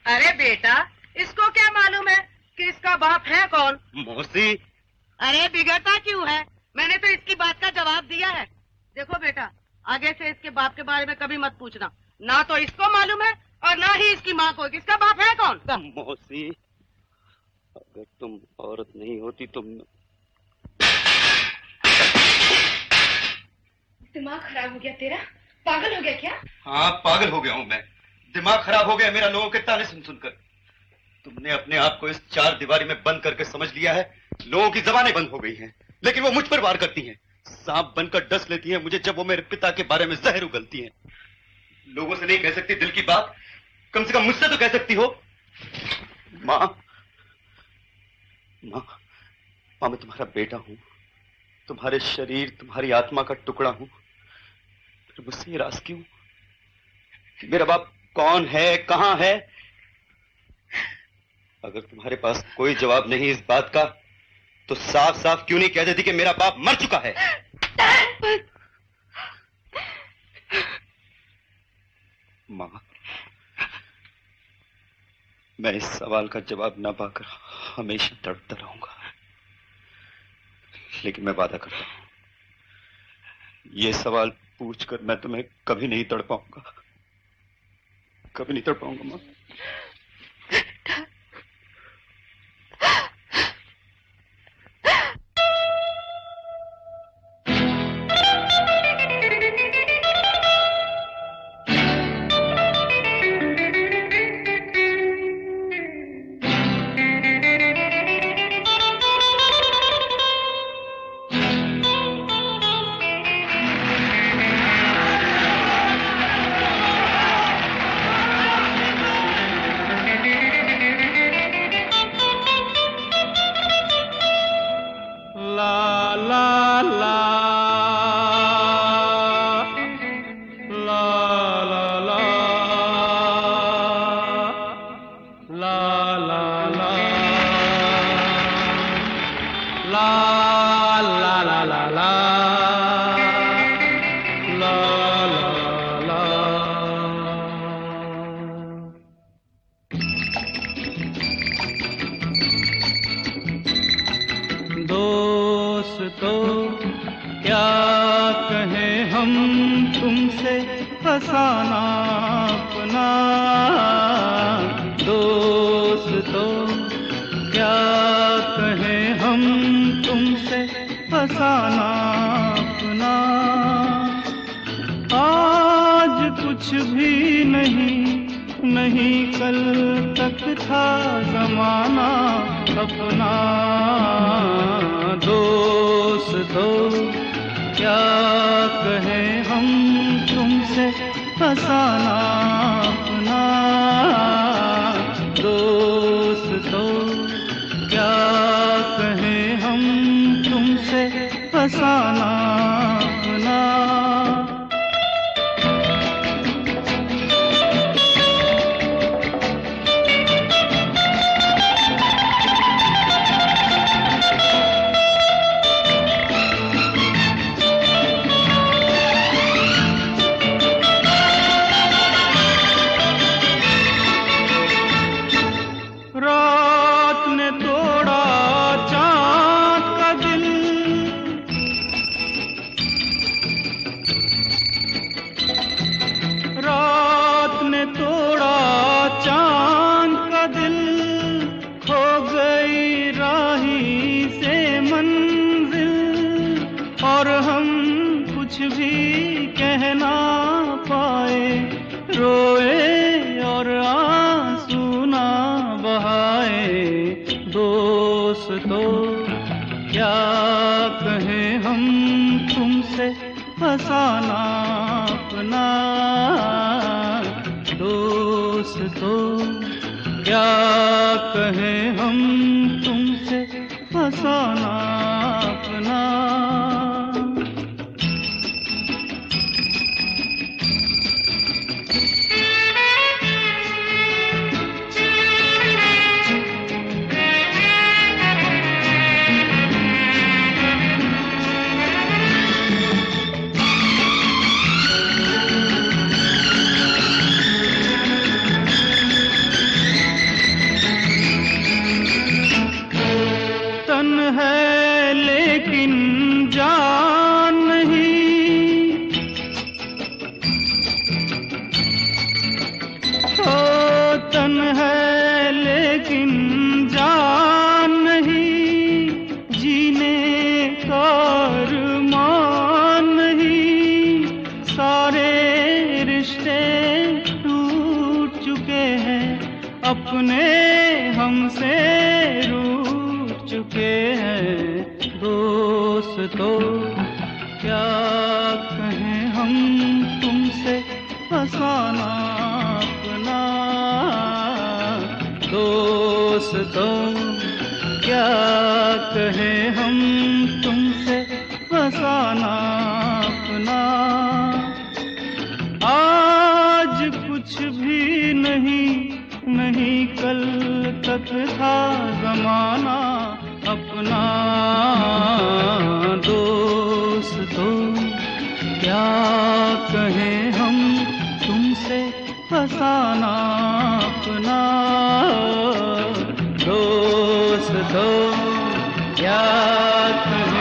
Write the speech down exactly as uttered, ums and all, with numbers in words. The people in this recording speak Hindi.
अरे बेटा, इसको क्या मालूम है कि इसका बाप है कौन? मौसी। अरे बिगड़ता क्यों है? मैंने तो इसकी बात का जवाब दिया है। देखो बेटा, आगे से इसके बाप के बारे में कभी मत पूछना। ना तो इसको मालूम है और ना ही इसकी माँ को। किसका बाप है कौन? मौसी, अगर तुम औरत नहीं होती तो दिमाग खराब हो गया तेरा? पागल हो गया क्या? हाँ, पागल हो गया हूँ मैं। दिमाग खराब हो गया मेरा लोगों के ताने सुन सुनकर। तुमने अपने आप को इस चार दीवारी में बंद करके समझ लिया है। लोगों की जबानें बंद हो गई हैं, लेकिन वो मुझ पर वार करती हैं। सांप बनकर डस लेती हैं मुझे जब वो मेरे पिता के बारे में जहर उगलती हैं। लोगों से नहीं कह सकती दिल की बात, कम से कम मुझसे तो कह सकती हो। माँ, माँ, माँ, मैं तुम्हारा बेटा हूँ, तुम्हारे शरीर, तुम्हारी आत्मा का टुकड़ा हूँ। फिर मुझसे ये राज क्यों? मेरा बाप कौन है, कहाँ है? अगर तुम्हारे पास कोई जवाब नहीं इस बात का, तो साफ साफ क्यों नहीं कह देती कि मेरा बाप मर चुका है? माँ, मैं इस सवाल का जवाब ना पाकर हमेशा तड़पता रहूंगा, लेकिन मैं वादा करता हूं, ये सवाल पूछकर मैं तुम्हें कभी नहीं तड़पाऊंगा, कभी नहीं तड़पाऊंगा माँ। फसाना अपना दोस्त तो क्या कहें हम तुमसे, फसाना अपना। आज कुछ भी नहीं नहीं कल तक था जमाना अपना दोस्त तो क्या कहें हम तुमसे, फसाना अपना दोस्त तो क्या कहें हम तुमसे, फसाना अपना। फसाना अपना दोस्त तो क्या कहें हम तुमसे, फसाना अपना। लेकिन जान नहीं, जीने का अरमान नहीं। सारे रिश्ते टूट चुके हैं, अपने हमसे रूठ चुके हैं। दोस्तों क्या कहें हम तुमसे, फसाना अपना। दोस्तों क्या कहें हम तुमसे, फसाना अपना। आज कुछ भी नहीं, नहीं कल तक था जमाना अपना। दोस्तों क्या कहें हम तुमसे, फसाना अपना। दोस्तों क्या कहें